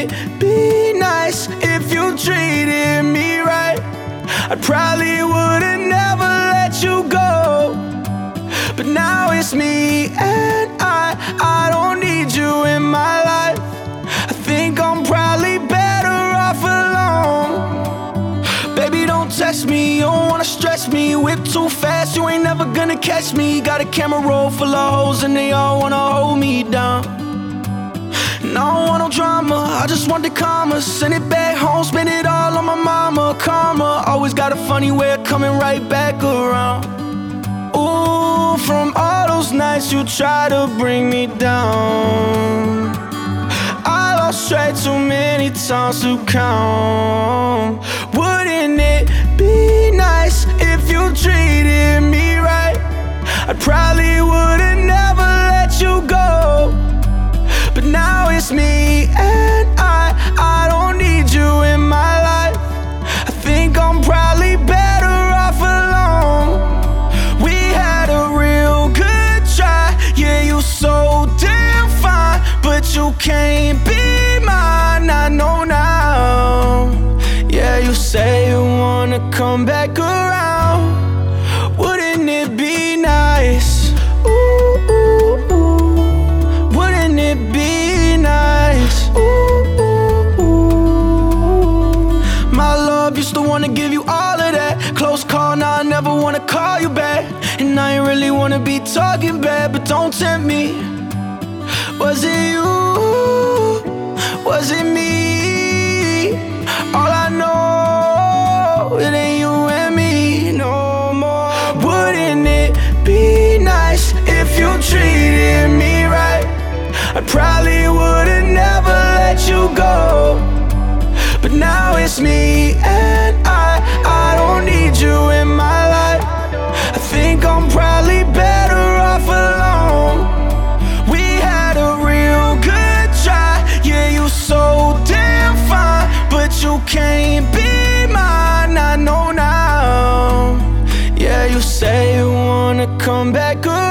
it be nice if you treated me right? I probably would've never let you go, but now it's me and I don't need you in my life. I think I'm probably better off alone. Baby, don't test me, you don't wanna stress me. Whip too fast, you ain't never gonna catch me. Got a camera roll full of hoes and they all wanna hold me down. And I don't want no drama, I just want the karma. Send it back home, spend it all on my mama. Karma, always got a funny way of coming right back around. Ooh, from all those nights you tried to bring me down, I lost track too many times to count. Wouldn't it be nice if you treated me right? I probably would've never let you go, but now it's me and I don't need you in my life. I think I'm probably better off alone. We had a real good try, yeah, you so damn fine, but you can't be mine, I know now. Yeah, you say you wanna come back around. Wouldn't it be nice? Ooh, ooh, ooh. Wouldn't it be nice? Ooh, ooh, ooh. My love used to wanna give you all of that. Close call, now I never wanna call you back. And I ain't really wanna be talking bad, but don't tempt me. Was it you? Was it me? All I know, it ain't you and me no more. Wouldn't it be nice if you treated me right? I probably would've never let you go, but now it's me and I don't need you in my life. I think I'm probably better off alone. We had a real good try, yeah, you so damn fine, but you can't be mine, I know now. Yeah, you say you wanna come back around.